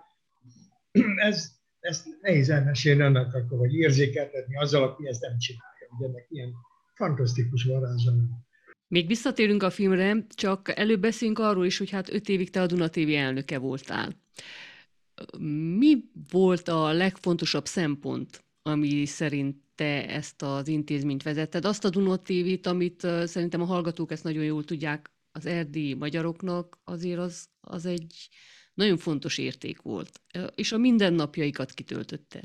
ezt nehéz elmesélni annak, akkor, vagy érzékeltetni azzal, aki ezt nem csinálja. Ugye ennek ilyen fantasztikus varázsa. Még visszatérünk a filmre, csak előbb beszélünk arról is, hogy hát 5 évig te a Duna TV elnöke voltál. Mi volt a legfontosabb szempont, ami szerint te ezt az intézményt vezetted? Azt a Duna TV-t, amit szerintem a hallgatók ezt nagyon jól tudják, az erdélyi magyaroknak azért az egy nagyon fontos érték volt, és a mindennapjaikat kitöltötte.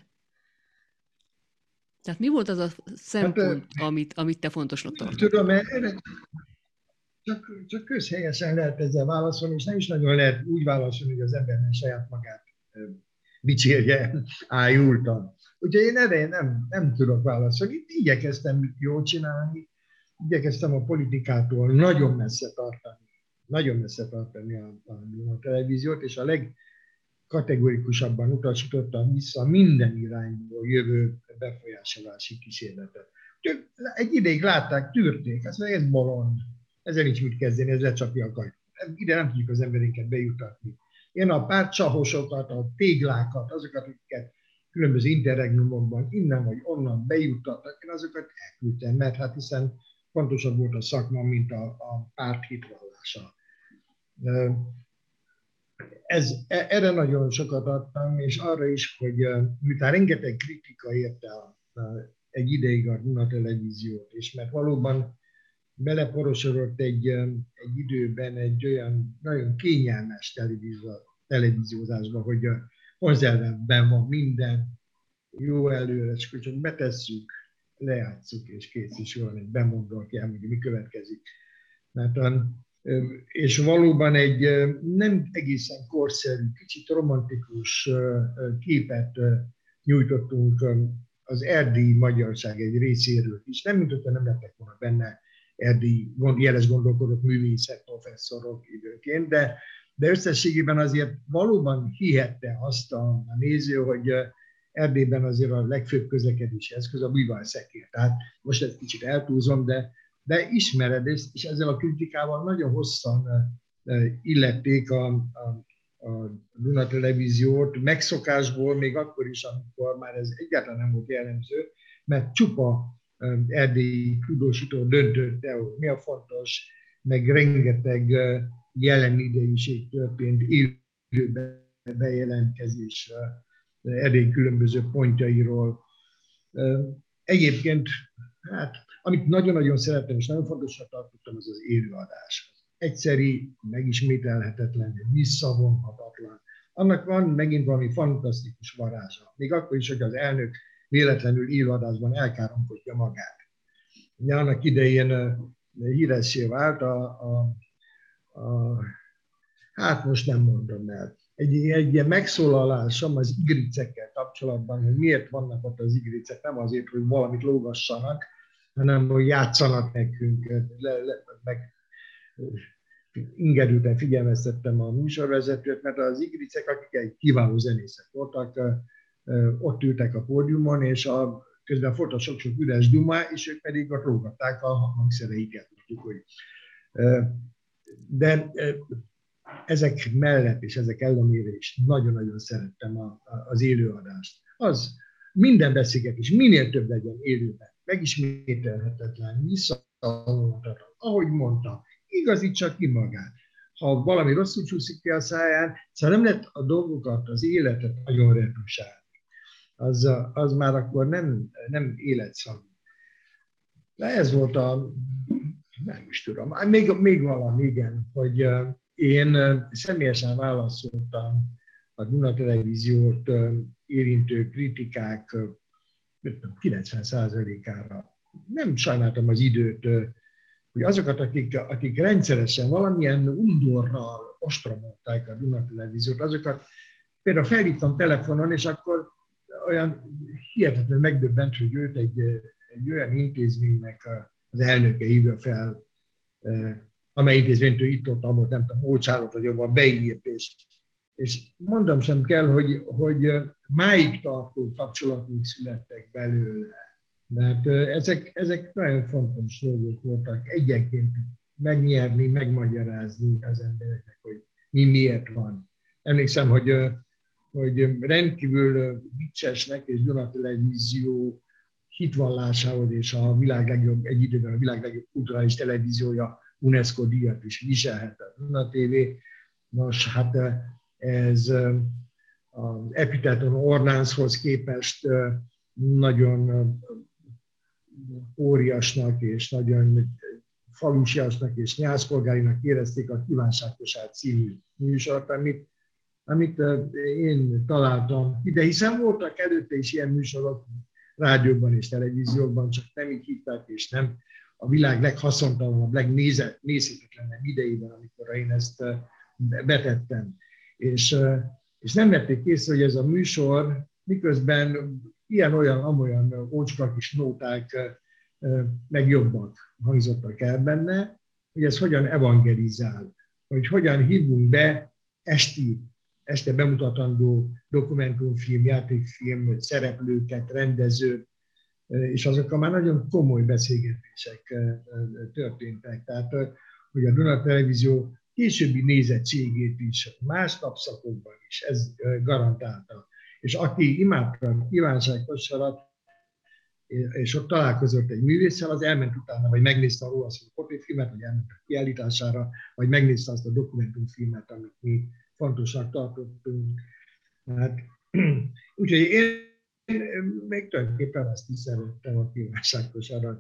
Tehát mi volt az a szempont, amit te fontosnak tartottál? Tudom, csak közhelyesen lehet ezzel válaszolni, és nem is nagyon lehet úgy válaszolni, hogy az ember nem saját magát dicsérje ájultan. Úgyhogy én erre nem tudok válaszolni. Itt igyekeztem jól csinálni, igyekeztem a politikától nagyon messze tartani a televíziót, és a legkategorikusabban utasítottam vissza minden irányból jövő befolyásolási kísérletet. Egy ideig látták, tűrték, azt mondják, ez bolond, ezzel nincs mit kezdeni, ez lecsapja a kajt. Ide nem tudjuk az emberénket bejutatni. Én a pártcsahosokat, a téglákat, azokat, akiket különböző interregnumokban innen vagy onnan bejuttattak, én azokat elküldtem, mert hát hiszen fontosabb volt a szakma, mint a párt hitvallása. Erre nagyon sokat adtam, és arra is, hogy miután rengeteg kritika érte egy ideig a Duna Televíziót, és mert valóban beleporosodott egy időben egy olyan nagyon kényelmes televíziózásba, hogy a konzervben van minden, jó előre, és csak betesszük, lejátszuk, és kész is van egy bemondó, aki elmondja, mi következik. És valóban egy nem egészen korszerű, kicsit romantikus képet nyújtottunk az erdélyi magyarság egy részéről is. Nem, mint hogyha nem lettek volna benne erdélyi jeles gondolkodók, művészek, professzorok időnként, de összességében azért valóban hihette azt a néző, hogy Erdélyben azért a legfőbb közlekedési eszköz a bújvárszekér. Tehát most ezt kicsit eltúlzom, de ismered, és ezzel a kritikával nagyon hosszan illették a Duna Televíziót, megszokásból, még akkor is, amikor már ez egyáltalán nem volt jellemző, mert csupa erdélyi tudósító döntött el, hogy mi a fontos, meg rengeteg jelen idejűség történt, élő bejelentkezés Erdély különböző pontjairól. Egyébként, hát, amit nagyon-nagyon szerettem, és nagyon fontosnak tartottam, az az élőadás. Egyszeri, megismételhetetlen, visszavonhatatlan. Annak van megint valami fantasztikus varázsa. Még akkor is, hogy az elnök véletlenül élőadásban elkáromkodja magát. Ugye annak idején híressé vált hát most nem mondom el, egy ilyen megszólalásom az igricekkel kapcsolatban, hogy miért vannak ott az igricek, nem azért, hogy valamit lógassanak, hanem hogy játszanak nekünk, meg ingerülten figyelmeztettem a műsorvezetőt, mert az igricek, akik egy kiváló zenészek voltak, ott ültek a pódiumon, és közben volt sok-sok üres duma, és ők pedig ott lógatták a hangszereiket. De ezek mellett és ezek ellenére is nagyon-nagyon szerettem az élőadást. Az minden beszélgetés, minél több legyen élőben, megismételhetetlen, visszavonhatatlan, ahogy mondta, igazítsa ki magát. Ha valami rosszul csúszik ki a száján, szóval nem lehet a dolgokat, az életet nagyon retusálni. Az már akkor nem életszagú. De ez volt nem is tudom, még valami, igen, hogy én személyesen válaszoltam a Duna Televíziót érintő kritikák 90%-ára. Nem sajnáltam az időt, hogy azokat, akik rendszeresen valamilyen undorral ostromolták a Duna Televíziót, azokat például felhívtam telefonon, és akkor olyan hihetetlen megdöbbent, hogy őt egy olyan intézménynek az elnöke hívja fel, amely intézményt ő itt-ott, amott, nem tudom, Ócsárot, vagy abban beírt, és mondom sem kell, hogy máig tartó kapcsolatok születtek belőle. Mert ezek nagyon fontos dolgok voltak, egyenként megnyerni, megmagyarázni az embereknek, hogy mi miért van. Emlékszem, hogy rendkívül viccesnek és Duna Televízió hitvallásához és egy időben a világ legjobb kulturális televíziója UNESCO díjat is viselhet a Duna TV. Nos, hát ez az Epiteton Ornánshoz képest nagyon óriasnak és nagyon falusiasnak és nyászpolgárinak érezték a Kívánságkosár című műsort, amit én találtam ide, hiszen voltak előtte is ilyen műsorok rádióban és televízióban, csak nem így hívták, és nem a világ leghaszontalanabb, legnézhetetlenebb idejében, amikor én ezt betettem. És nem vették észre, hogy ez a műsor, miközben ilyen-olyan, amolyan ócska kis nóták meg jobbak hangzottak el benne, hogy ez hogyan evangelizál, hogy hogyan hívunk be este bemutatandó dokumentumfilm, játékfilm szereplőket, rendezőt, és azokkal már nagyon komoly beszélgetések történtek. Tehát, hogy a Duna Televízió későbbi nézettségét is, más napszakokban is ez garantálta. És aki imádta Kívánság Kosarat, és ott találkozott egy művésszel, az elment utána, vagy megnézte a róla szóló portréfilmet, vagy elment a kiállítására, vagy megnézte azt a dokumentumfilmet, amit mi fontosnak tartottunk. Hát, úgyhogy én még tulajdonképpen azt is szerettem a Kívánság Kosarat.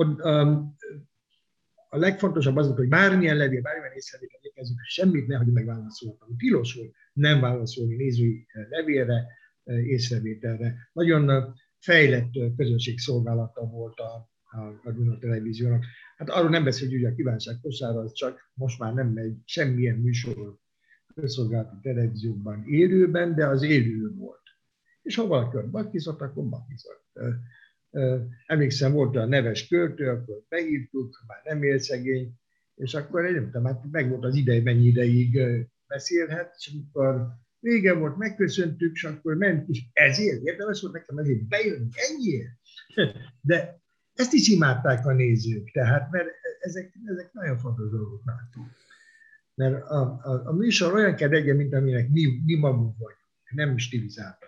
A legfontosabb az volt, hogy bármilyen levél, bármilyen észrevétel érkezik, semmit ne hagyj megválaszolni. Tilos volt nem válaszolni nézői levélre, észrevételre. Nagyon fejlett közönségszolgálata volt a Duna Televíziónak. Hát arról nem beszélünk, hogy a Kívánság Kosára az csak most már nem megy semmilyen műsor közszolgálati televízióban élőben, de az élő volt. És ha valaki ott bakizott, akkor bakizott. Emlékszem, volt a neves költő, akkor beírtuk, már nem él szegény, és akkor én nem tudom, hát meg volt az ideje, mennyi ideig beszélhet, és amikor vége volt, megköszöntük, és akkor ment, és ezért érdemes volt nekem ezért bejönni, ennyiért. De ezt is imádták a nézők, tehát, mert ezek nagyon fontos dolgok láttuk. Mert a műsor olyan kell legyen, mint aminek mi magunk vagyunk, nem stilizáltak.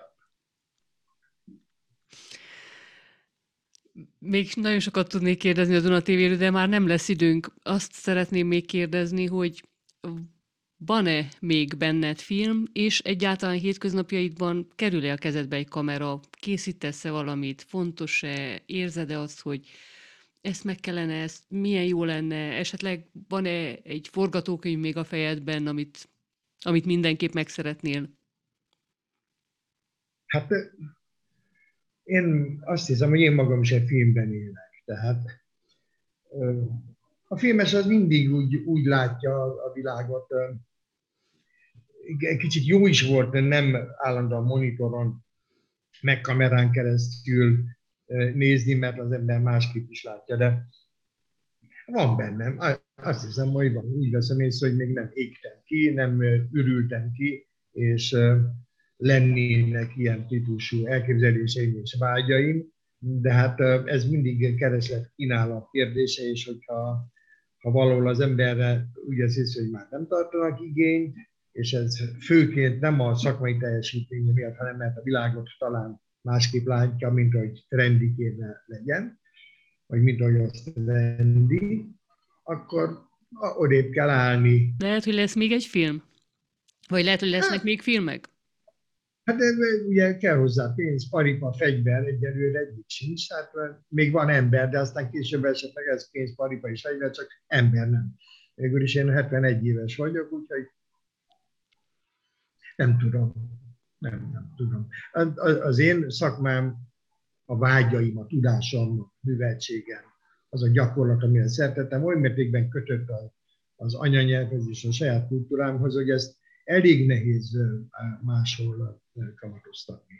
Még nagyon sokat tudnék kérdezni a Duna TV-ről, de már nem lesz időnk. Azt szeretném még kérdezni, hogy van-e még benned film, és egyáltalán hétköznapjaidban kerül-e a kezedbe egy kamera, készítesz-e valamit, fontos-e, érzed-e azt, hogy ezt meg kellene, ezt milyen jó lenne, esetleg van-e egy forgatókönyv még a fejedben, amit mindenképp meg szeretnél? Hát én azt hiszem, hogy én magam is egy filmben élek. Tehát a filmes az mindig úgy látja a világot. Egy kicsit jó is volt, nem állandóan monitoron, meg kamerán keresztül nézni, mert az ember másképp is látja, de van bennem. Azt hiszem, hogy van. Úgy veszem észre, hogy még nem égtem ki, nem ürültem ki, és lennének ilyen típusú elképzeléseim és vágyaim, de hát ez mindig kereslet-kínálat kérdése, és hogyha valahol az emberre úgy érzi, hogy már nem tartanak igényt, és ez főként nem a szakmai teljesítménye miatt, hanem mert a világot talán másképp látja, mint hogy trendi kéne legyen, vagy mint ahogy azt trendi, akkor odébb kell állni. Lehet, hogy lesz még egy film? Vagy lehet, hogy lesznek még filmek? Hát ugye kell hozzá pénz, paripa, fegyver, egyelőre egyik sincs, tehát még van ember, de aztán később esetleg ez pénz, paripa és fegyver, csak ember nem. Végül is én 71 éves vagyok, úgyhogy nem tudom. Nem tudom. Az én szakmám, a vágyaim, a tudásom, a műveltségem, az a gyakorlat, amire szeretettem, oly mértékben kötött az anyanyelvhez és a saját kultúrámhoz, hogy ezt elég nehéz máshol kamatoztatni.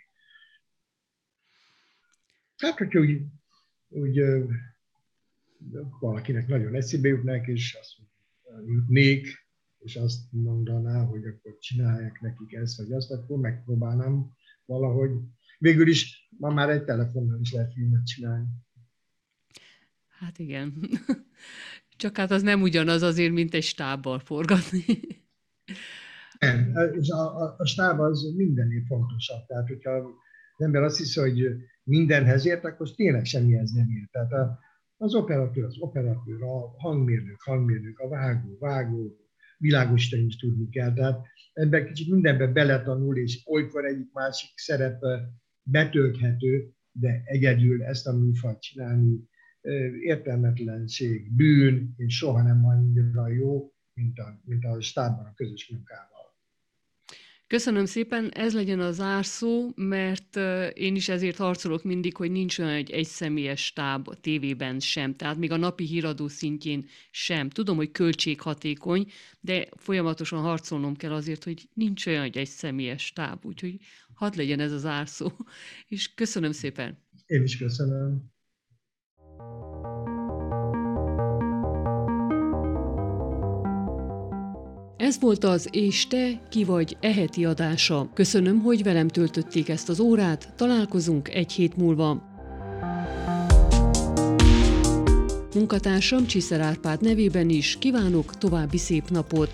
Hát, hogyha úgy valakinek nagyon eszébe jutnak, és azt jutnék, és azt mondaná, hogy akkor csinálják nekik ezt vagy azt, akkor megpróbálnám valahogy. Végül is ma már egy telefonnal is lehet filmet csinálni. Hát igen. Csak hát az nem ugyanaz azért, mint egy stábbal forgatni. Nem, és a stáb az mindennél fontosabb. Tehát, hogyha az ember azt hiszi, hogy mindenhez ért, akkor tényleg semmihez nem ért. Tehát az operatőr, a hangmérnök, a vágó, világosítani is tudni kell. Tehát ebben kicsit mindenben beletanul, és olykor egyik másik szerep betölthető, de egyedül ezt a műfajt csinálni értelmetlenség, bűn, és soha nem annyira jó, mint a stábban a közös munkával. Köszönöm szépen, ez legyen a zárszó, mert én is ezért harcolok mindig, hogy nincs olyan egy egyszemélyes stáb a tévében sem, tehát még a napi híradó szintjén sem. Tudom, hogy költséghatékony, de folyamatosan harcolnom kell azért, hogy nincs olyan egy egyszemélyes stáb, úgyhogy hadd legyen ez a zárszó. És köszönöm szépen. Én is köszönöm. Ez volt az És te ki vagy heti adása. Köszönöm, hogy velem töltötték ezt az órát, találkozunk egy hét múlva. Munkatársam Csiszer Árpád nevében is kívánok további szép napot.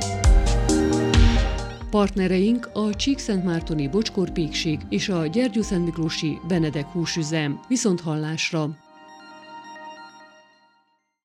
Partnereink a Csíkszentmártoni Bocskor Pékség és a Gyergyószentmiklósi Benedek húsüzem. Viszonthallásra!